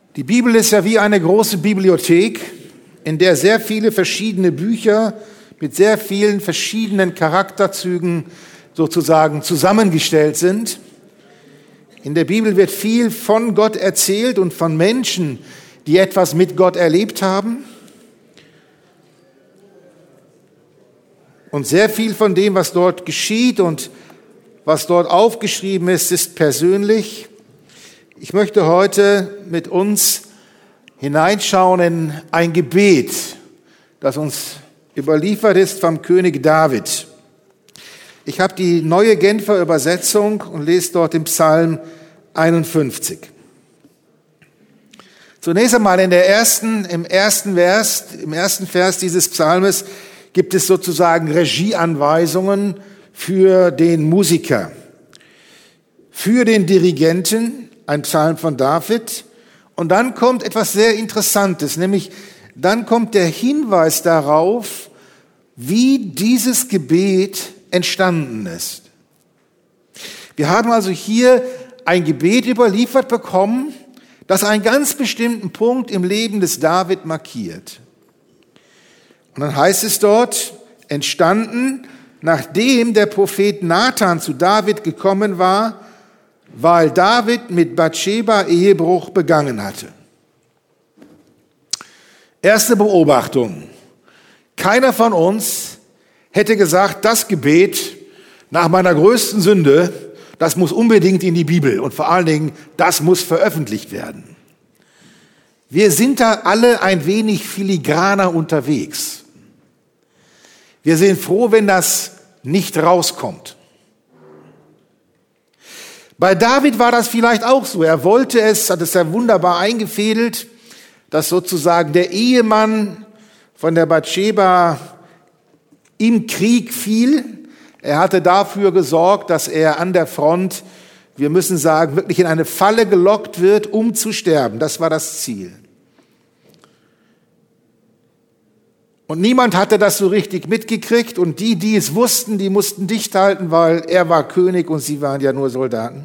Die Bibel ist ja wie eine große Bibliothek, in der sehr viele verschiedene Bücher mit sehr vielen verschiedenen Charakterzügen sozusagen zusammengestellt sind. In der Bibel wird viel von Gott erzählt und von Menschen, die etwas mit Gott erlebt haben. Und sehr viel von dem, was dort geschieht und was dort aufgeschrieben ist, ist persönlich. Ich möchte heute mit uns hineinschauen in ein Gebet, das uns überliefert ist vom König David. Ich habe die neue Genfer Übersetzung und lese dort den Psalm 51. Zunächst einmal im ersten Vers dieses Psalmes gibt es sozusagen Regieanweisungen für den Musiker, für den Dirigenten, ein Psalm von David. Und dann kommt etwas sehr Interessantes, nämlich dann kommt der Hinweis darauf, wie dieses Gebet entstanden ist. Wir haben also hier ein Gebet überliefert bekommen, das einen ganz bestimmten Punkt im Leben des David markiert. Und dann heißt es dort, entstanden, nachdem der Prophet Nathan zu David gekommen war, weil David mit Bathscheba Ehebruch begangen hatte. Erste Beobachtung. Keiner von uns hätte gesagt, das Gebet nach meiner größten Sünde, das muss unbedingt in die Bibel und vor allen Dingen, das muss veröffentlicht werden. Wir sind da alle ein wenig filigraner unterwegs. Wir sind froh, wenn das nicht rauskommt. Bei David war das vielleicht auch so. Er wollte es, hat es ja wunderbar eingefädelt, dass sozusagen der Ehemann von der Bathscheba im Krieg fiel. Er hatte dafür gesorgt, dass er an der Front, wir müssen sagen, wirklich in eine Falle gelockt wird, um zu sterben. Das war das Ziel. Und niemand hatte das so richtig mitgekriegt und die es wussten, die mussten dicht halten, weil er war König und sie waren ja nur Soldaten.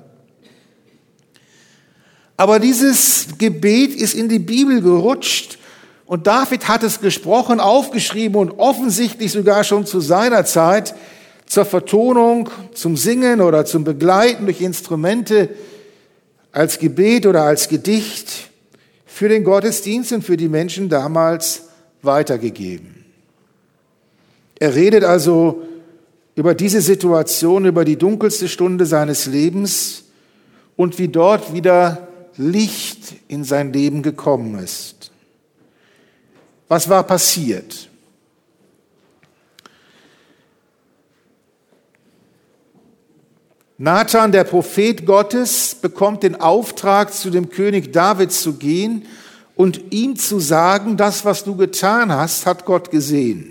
Aber dieses Gebet ist in die Bibel gerutscht und David hat es gesprochen, aufgeschrieben und offensichtlich sogar schon zu seiner Zeit zur Vertonung, zum Singen oder zum Begleiten durch Instrumente als Gebet oder als Gedicht für den Gottesdienst und für die Menschen damals weitergegeben. Er redet also über diese Situation, über die dunkelste Stunde seines Lebens und wie dort wieder Licht in sein Leben gekommen ist. Was war passiert? Nathan, der Prophet Gottes, bekommt den Auftrag, zu dem König David zu gehen und ihm zu sagen, das, was du getan hast, hat Gott gesehen.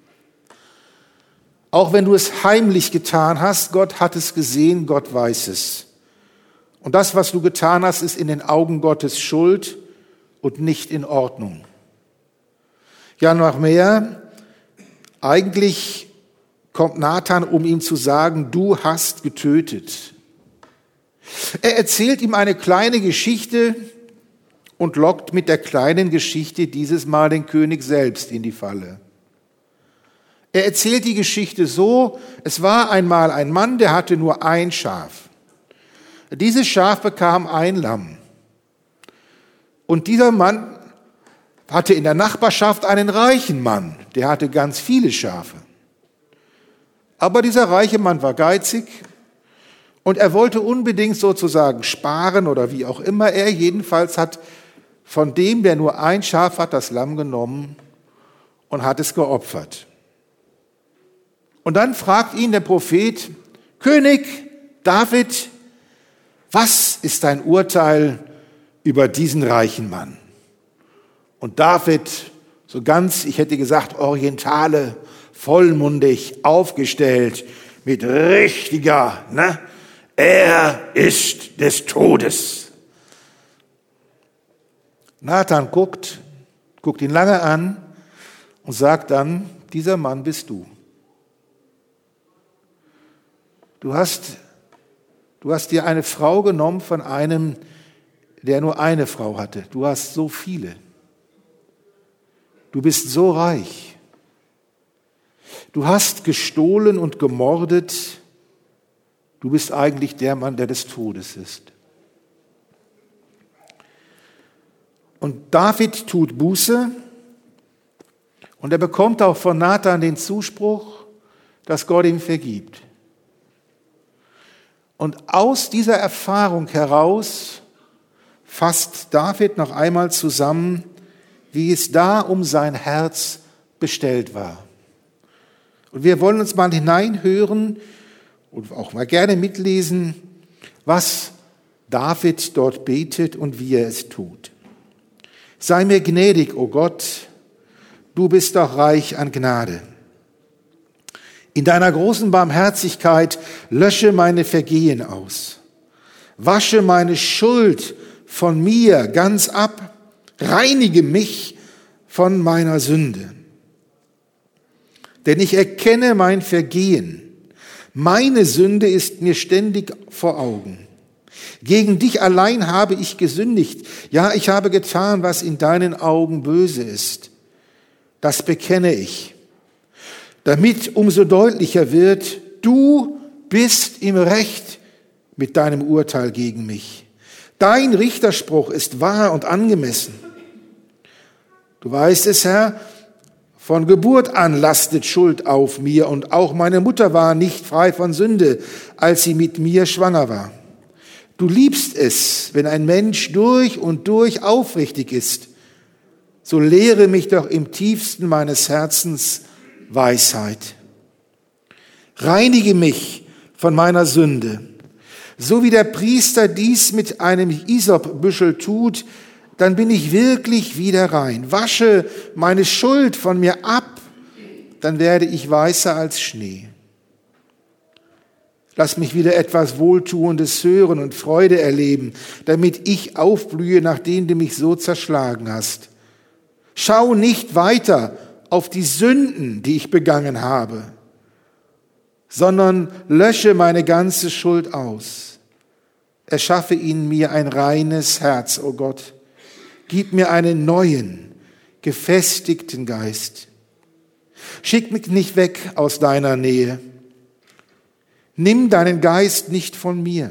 Auch wenn du es heimlich getan hast, Gott hat es gesehen, Gott weiß es. Und das, was du getan hast, ist in den Augen Gottes Schuld und nicht in Ordnung. Ja, noch mehr. Eigentlich kommt Nathan, um ihm zu sagen, du hast getötet. Er erzählt ihm eine kleine Geschichte und lockt mit der kleinen Geschichte dieses Mal den König selbst in die Falle. Er erzählt die Geschichte so, es war einmal ein Mann, der hatte nur ein Schaf. Dieses Schaf bekam ein Lamm. Und dieser Mann hatte in der Nachbarschaft einen reichen Mann, der hatte ganz viele Schafe. Aber dieser reiche Mann war geizig und er wollte unbedingt sozusagen sparen oder wie auch immer. Er jedenfalls hat von dem, der nur ein Schaf hat, das Lamm genommen und hat es geopfert. Und dann fragt ihn der Prophet, König David, was ist dein Urteil über diesen reichen Mann? Und David, so ganz, ich hätte gesagt, orientale, vollmundig aufgestellt, mit richtiger, er ist des Todes. Nathan guckt ihn lange an und sagt dann, dieser Mann bist du. Du hast dir eine Frau genommen von einem, der nur eine Frau hatte. Du hast so viele. Du bist so reich. Du hast gestohlen und gemordet. Du bist eigentlich der Mann, der des Todes ist. Und David tut Buße und er bekommt auch von Nathan den Zuspruch, dass Gott ihm vergibt. Und aus dieser Erfahrung heraus fasst David noch einmal zusammen, wie es da um sein Herz bestellt war. Und wir wollen uns mal hineinhören und auch mal gerne mitlesen, was David dort betet und wie er es tut. Sei mir gnädig, o Gott, du bist doch reich an Gnade. In deiner großen Barmherzigkeit lösche meine Vergehen aus. Wasche meine Schuld von mir ganz ab. Reinige mich von meiner Sünde. Denn ich erkenne mein Vergehen. Meine Sünde ist mir ständig vor Augen. Gegen dich allein habe ich gesündigt. Ja, ich habe getan, was in deinen Augen böse ist. Das bekenne ich. Damit umso deutlicher wird, du bist im Recht mit deinem Urteil gegen mich. Dein Richterspruch ist wahr und angemessen. Du weißt es, Herr, von Geburt an lastet Schuld auf mir und auch meine Mutter war nicht frei von Sünde, als sie mit mir schwanger war. Du liebst es, wenn ein Mensch durch und durch aufrichtig ist. So lehre mich doch im tiefsten meines Herzens Weisheit. Reinige mich von meiner Sünde. So wie der Priester dies mit einem Isopbüschel tut, dann bin ich wirklich wieder rein. Wasche meine Schuld von mir ab, dann werde ich weißer als Schnee. Lass mich wieder etwas Wohltuendes hören und Freude erleben, damit ich aufblühe, nachdem du mich so zerschlagen hast. Schau nicht weiter auf die Sünden, die ich begangen habe, sondern lösche meine ganze Schuld aus. Erschaffe in mir ein reines Herz, o Gott. Gib mir einen neuen, gefestigten Geist. Schick mich nicht weg aus deiner Nähe. Nimm deinen Geist nicht von mir.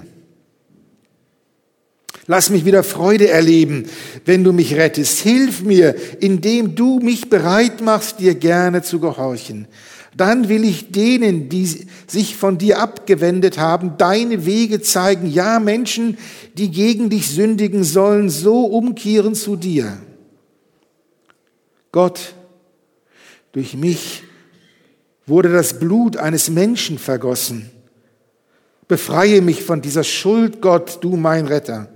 Lass mich wieder Freude erleben, wenn du mich rettest. Hilf mir, indem du mich bereit machst, dir gerne zu gehorchen. Dann will ich denen, die sich von dir abgewendet haben, deine Wege zeigen. Ja, Menschen, die gegen dich sündigen, sollen so umkehren zu dir. Gott, durch mich wurde das Blut eines Menschen vergossen. Befreie mich von dieser Schuld, Gott, du mein Retter.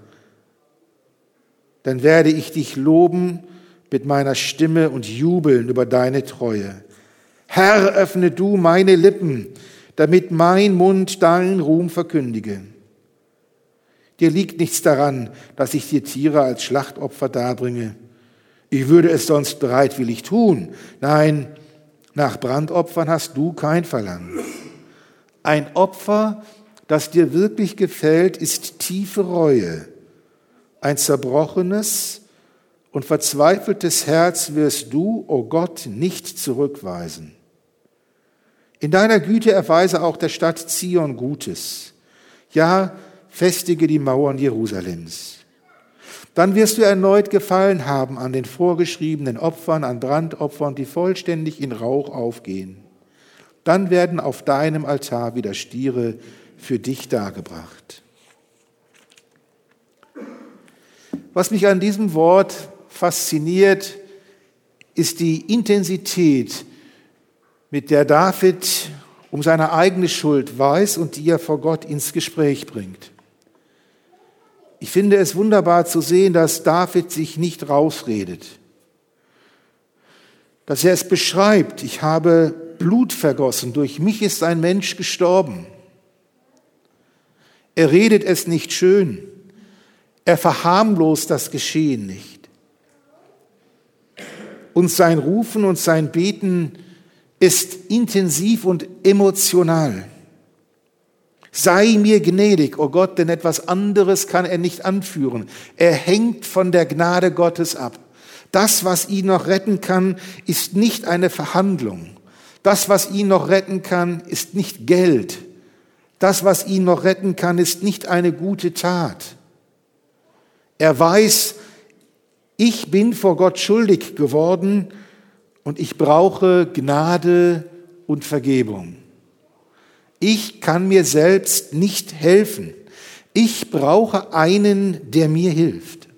Dann werde ich dich loben mit meiner Stimme und jubeln über deine Treue. Herr, öffne du meine Lippen, damit mein Mund deinen Ruhm verkündige. Dir liegt nichts daran, dass ich dir Tiere als Schlachtopfer darbringe. Ich würde es sonst bereitwillig tun. Nein, nach Brandopfern hast du kein Verlangen. Ein Opfer, das dir wirklich gefällt, ist tiefe Reue. Ein zerbrochenes und verzweifeltes Herz wirst du, o Gott, nicht zurückweisen. In deiner Güte erweise auch der Stadt Zion Gutes. Ja, festige die Mauern Jerusalems. Dann wirst du erneut Gefallen haben an den vorgeschriebenen Opfern, an Brandopfern, die vollständig in Rauch aufgehen. Dann werden auf deinem Altar wieder Stiere für dich dargebracht. Was mich an diesem Wort fasziniert, ist die Intensität, mit der David um seine eigene Schuld weiß und die er vor Gott ins Gespräch bringt. Ich finde es wunderbar zu sehen, dass David sich nicht rausredet, dass er es beschreibt: Ich habe Blut vergossen, durch mich ist ein Mensch gestorben. Er redet es nicht schön, er verharmlost das Geschehen nicht. Und sein Rufen und sein Beten ist intensiv und emotional. Sei mir gnädig, o Gott, denn etwas anderes kann er nicht anführen. Er hängt von der Gnade Gottes ab. Das, was ihn noch retten kann, ist nicht eine Verhandlung. Das, was ihn noch retten kann, ist nicht Geld. Das, was ihn noch retten kann, ist nicht eine gute Tat. Er weiß, ich bin vor Gott schuldig geworden und ich brauche Gnade und Vergebung. Ich kann mir selbst nicht helfen. Ich brauche einen, der mir hilft.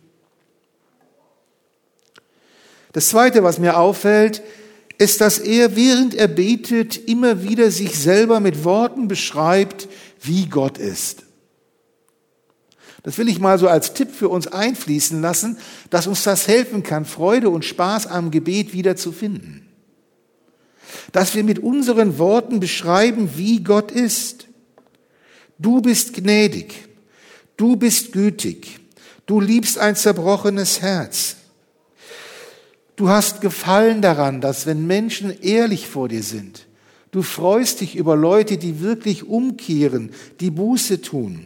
Das Zweite, was mir auffällt, ist, dass er, während er betet, immer wieder sich selber mit Worten beschreibt, wie Gott ist. Das will ich mal so als Tipp für uns einfließen lassen, dass uns das helfen kann, Freude und Spaß am Gebet wieder zu finden. Dass wir mit unseren Worten beschreiben, wie Gott ist. Du bist gnädig, du bist gütig, du liebst ein zerbrochenes Herz. Du hast Gefallen daran, dass wenn Menschen ehrlich vor dir sind, du freust dich über Leute, die wirklich umkehren, die Buße tun.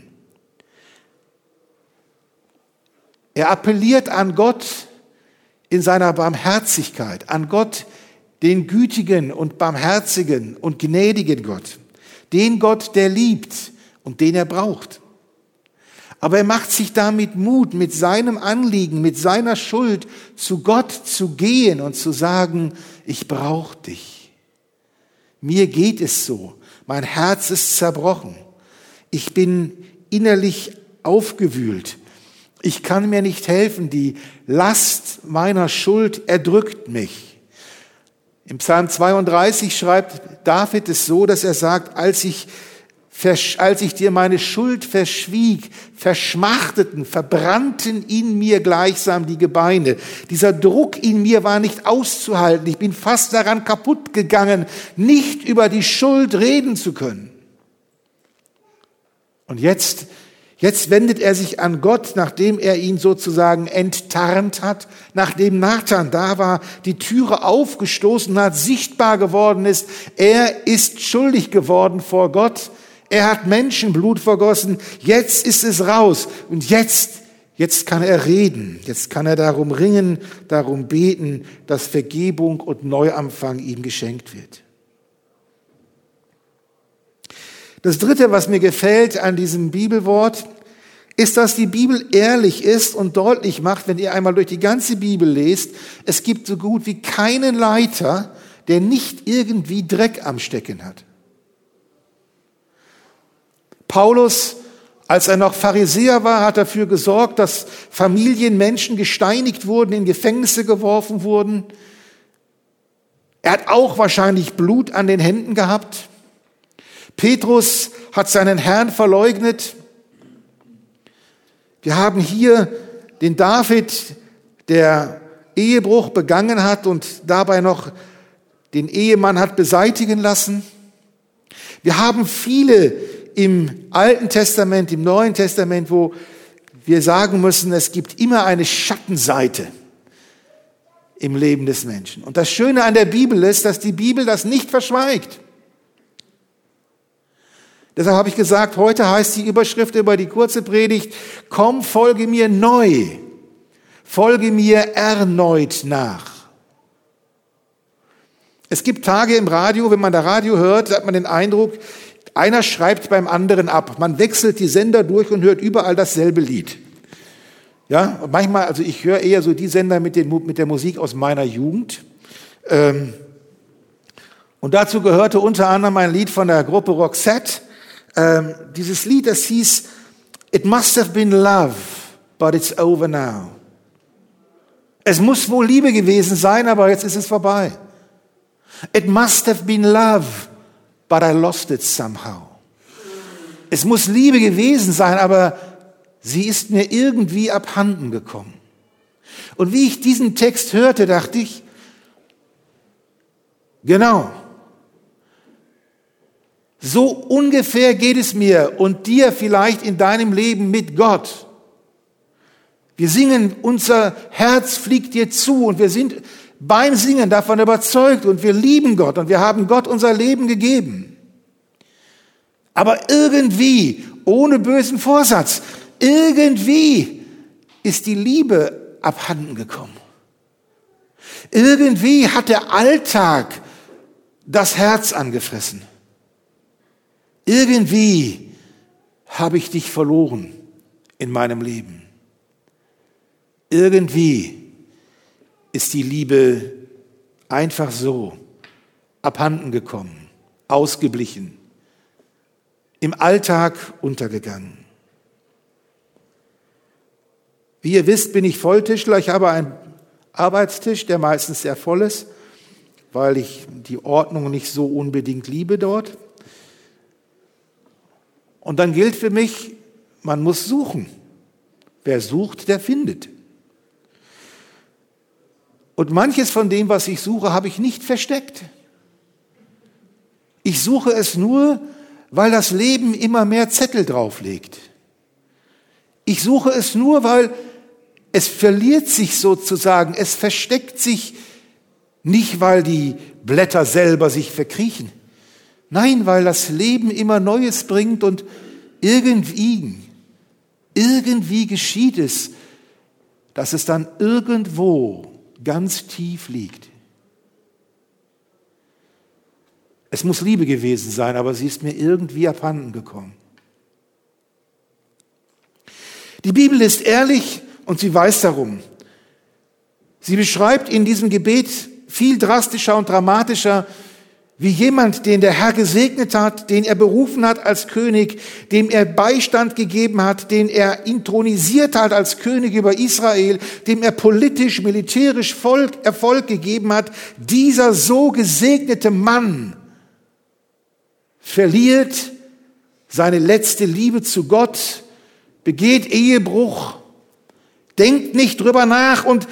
Er appelliert an Gott in seiner Barmherzigkeit, an Gott, den gütigen und barmherzigen und gnädigen Gott, den Gott, der liebt und den er braucht. Aber er macht sich damit Mut, mit seinem Anliegen, mit seiner Schuld zu Gott zu gehen und zu sagen, ich brauche dich. Mir geht es so, mein Herz ist zerbrochen, ich bin innerlich aufgewühlt, ich kann mir nicht helfen, die Last meiner Schuld erdrückt mich. Im Psalm 32 schreibt David es so, dass er sagt, als ich dir meine Schuld verschwieg, verschmachteten, verbrannten in mir gleichsam die Gebeine. Dieser Druck in mir war nicht auszuhalten. Ich bin fast daran kaputt gegangen, nicht über die Schuld reden zu können. Und jetzt wendet er sich an Gott, nachdem er ihn sozusagen enttarnt hat, nachdem Nathan da war, die Türe aufgestoßen hat, sichtbar geworden ist. Er ist schuldig geworden vor Gott. Er hat Menschenblut vergossen. Jetzt ist es raus. Und jetzt kann er reden. Jetzt kann er darum ringen, darum beten, dass Vergebung und Neuanfang ihm geschenkt wird. Das Dritte, was mir gefällt an diesem Bibelwort, ist, dass die Bibel ehrlich ist und deutlich macht, wenn ihr einmal durch die ganze Bibel lest, es gibt so gut wie keinen Leiter, der nicht irgendwie Dreck am Stecken hat. Paulus, als er noch Pharisäer war, hat dafür gesorgt, dass Familien, Menschen gesteinigt wurden, in Gefängnisse geworfen wurden. Er hat auch wahrscheinlich Blut an den Händen gehabt. Petrus hat seinen Herrn verleugnet. Wir haben hier den David, der Ehebruch begangen hat und dabei noch den Ehemann hat beseitigen lassen. Wir haben viele im Alten Testament, im Neuen Testament, wo wir sagen müssen, es gibt immer eine Schattenseite im Leben des Menschen. Und das Schöne an der Bibel ist, dass die Bibel das nicht verschweigt. Deshalb habe ich gesagt, heute heißt die Überschrift über die kurze Predigt, komm, folge mir neu, folge mir erneut nach. Es gibt Tage im Radio, wenn man da Radio hört, hat man den Eindruck, einer schreibt beim anderen ab. Man wechselt die Sender durch und hört überall dasselbe Lied. Ja, und manchmal, also ich höre eher so die Sender mit der Musik aus meiner Jugend. Und dazu gehörte unter anderem ein Lied von der Gruppe Roxette. Dieses Lied, das hieß It must have been love, but it's over now. Es muss wohl Liebe gewesen sein, aber jetzt ist es vorbei. It must have been love, but I lost it somehow. Es muss Liebe gewesen sein, aber sie ist mir irgendwie abhanden gekommen. Und wie ich diesen Text hörte, dachte ich, genau, so ungefähr geht es mir und dir vielleicht in deinem Leben mit Gott. Wir singen, unser Herz fliegt dir zu und wir sind beim Singen davon überzeugt und wir lieben Gott und wir haben Gott unser Leben gegeben. Aber irgendwie, ohne bösen Vorsatz, irgendwie ist die Liebe abhanden gekommen. Irgendwie hat der Alltag das Herz angefressen. Irgendwie habe ich dich verloren in meinem Leben. Irgendwie ist die Liebe einfach so abhanden gekommen, ausgeblichen, im Alltag untergegangen. Wie ihr wisst, bin ich Volltischler. Ich habe einen Arbeitstisch, der meistens sehr voll ist, weil ich die Ordnung nicht so unbedingt liebe dort. Und dann gilt für mich, man muss suchen. Wer sucht, der findet. Und manches von dem, was ich suche, habe ich nicht versteckt. Ich suche es nur, weil das Leben immer mehr Zettel drauflegt. Ich suche es nur, weil es verliert sich sozusagen, es versteckt sich nicht, weil die Blätter selber sich verkriechen. Nein, weil das Leben immer Neues bringt und irgendwie geschieht es, dass es dann irgendwo ganz tief liegt. Es muss Liebe gewesen sein, aber sie ist mir irgendwie abhanden gekommen. Die Bibel ist ehrlich und sie weiß darum. Sie beschreibt in diesem Gebet viel drastischer und dramatischer, wie jemand, den der Herr gesegnet hat, den er berufen hat als König, dem er Beistand gegeben hat, den er intronisiert hat als König über Israel, dem er politisch, militärisch Erfolg gegeben hat, dieser so gesegnete Mann verliert seine letzte Liebe zu Gott, begeht Ehebruch, denkt nicht drüber nach und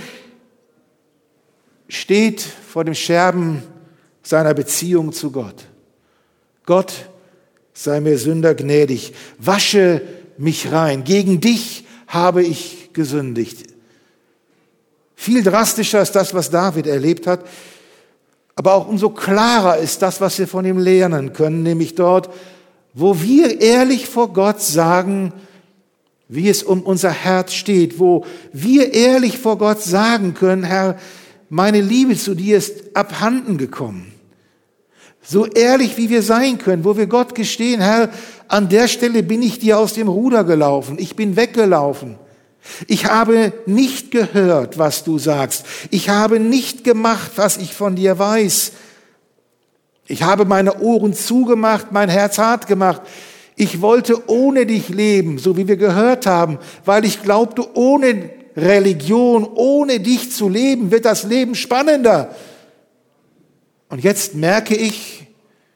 steht vor dem Scherben seiner Beziehung zu Gott. Gott, sei mir Sünder gnädig, wasche mich rein. Gegen dich habe ich gesündigt. Viel drastischer ist das, was David erlebt hat, aber auch umso klarer ist das, was wir von ihm lernen können, nämlich dort, wo wir ehrlich vor Gott sagen, wie es um unser Herz steht, wo wir ehrlich vor Gott sagen können, Herr, meine Liebe zu dir ist abhanden gekommen. So ehrlich, wie wir sein können, wo wir Gott gestehen, Herr, an der Stelle bin ich dir aus dem Ruder gelaufen, ich bin weggelaufen. Ich habe nicht gehört, was du sagst. Ich habe nicht gemacht, was ich von dir weiß. Ich habe meine Ohren zugemacht, mein Herz hart gemacht. Ich wollte ohne dich leben, so wie wir gehört haben, weil ich glaubte, ohne Religion, ohne dich zu leben, wird das Leben spannender. Und jetzt merke ich,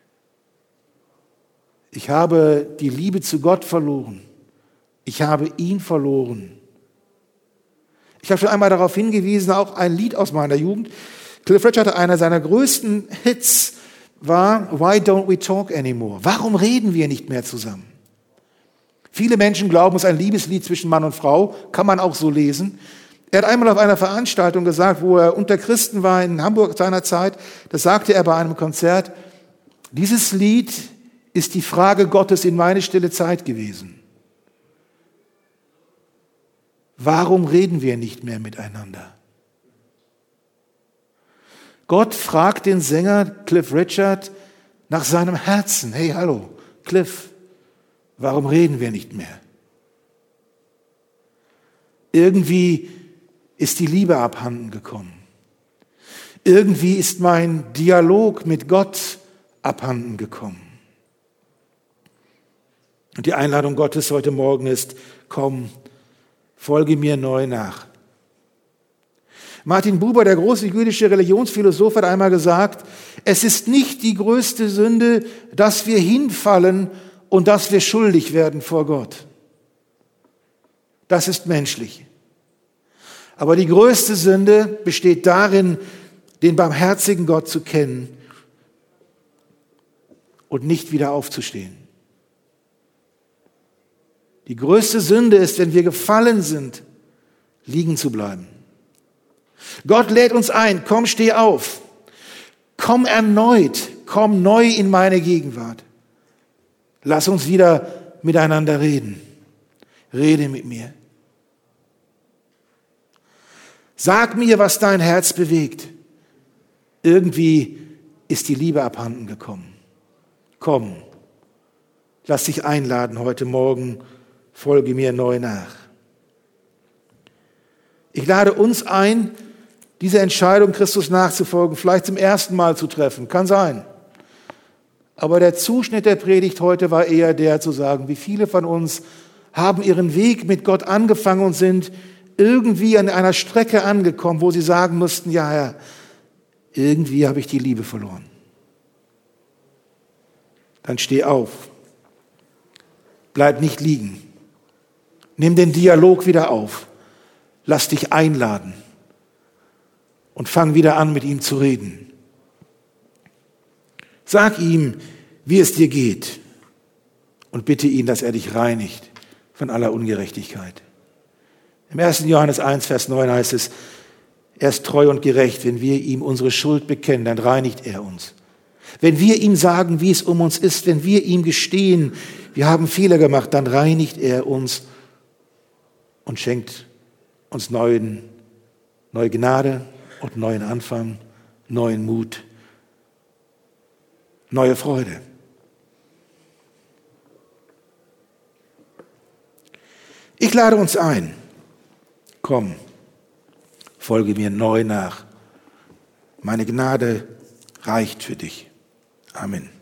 ich habe die Liebe zu Gott verloren. Ich habe ihn verloren. Ich habe schon einmal darauf hingewiesen, auch ein Lied aus meiner Jugend. Cliff Richard, einer seiner größten Hits war Why Don't We Talk Anymore? Warum reden wir nicht mehr zusammen? Viele Menschen glauben, es ist ein Liebeslied zwischen Mann und Frau, kann man auch so lesen. Er hat einmal auf einer Veranstaltung gesagt, wo er unter Christen war in Hamburg seiner Zeit, das sagte er bei einem Konzert, dieses Lied ist die Frage Gottes in meine stille Zeit gewesen. Warum reden wir nicht mehr miteinander? Gott fragt den Sänger Cliff Richard nach seinem Herzen. Hey, hallo, Cliff, warum reden wir nicht mehr? Irgendwie ist die Liebe abhanden gekommen. Irgendwie ist mein Dialog mit Gott abhanden gekommen. Und die Einladung Gottes heute Morgen ist, komm, folge mir neu nach. Martin Buber, der große jüdische Religionsphilosoph, hat einmal gesagt, es ist nicht die größte Sünde, dass wir hinfallen und dass wir schuldig werden vor Gott. Das ist menschlich. Aber die größte Sünde besteht darin, den barmherzigen Gott zu kennen und nicht wieder aufzustehen. Die größte Sünde ist, wenn wir gefallen sind, liegen zu bleiben. Gott lädt uns ein, komm, steh auf, komm erneut, komm neu in meine Gegenwart. Lass uns wieder miteinander reden. Rede mit mir. Sag mir, was dein Herz bewegt. Irgendwie ist die Liebe abhanden gekommen. Komm, lass dich einladen heute Morgen, folge mir neu nach. Ich lade uns ein, diese Entscheidung, Christus nachzufolgen, vielleicht zum ersten Mal zu treffen. Kann sein. Aber der Zuschnitt der Predigt heute war eher der zu sagen, wie viele von uns haben ihren Weg mit Gott angefangen und sind irgendwie an einer Strecke angekommen, wo sie sagen mussten, ja Herr, irgendwie habe ich die Liebe verloren. Dann steh auf. Bleib nicht liegen. Nimm den Dialog wieder auf. Lass dich einladen. Und fang wieder an, mit ihm zu reden. Sag ihm, wie es dir geht. Und bitte ihn, dass er dich reinigt von aller Ungerechtigkeit. Im 1. Johannes 1, Vers 9 heißt es, er ist treu und gerecht, wenn wir ihm unsere Schuld bekennen, dann reinigt er uns. Wenn wir ihm sagen, wie es um uns ist, wenn wir ihm gestehen, wir haben Fehler gemacht, dann reinigt er uns und schenkt uns neue Gnade und neuen Anfang, neuen Mut, neue Freude. Ich lade uns ein. Komm, folge mir neu nach. Meine Gnade reicht für dich. Amen.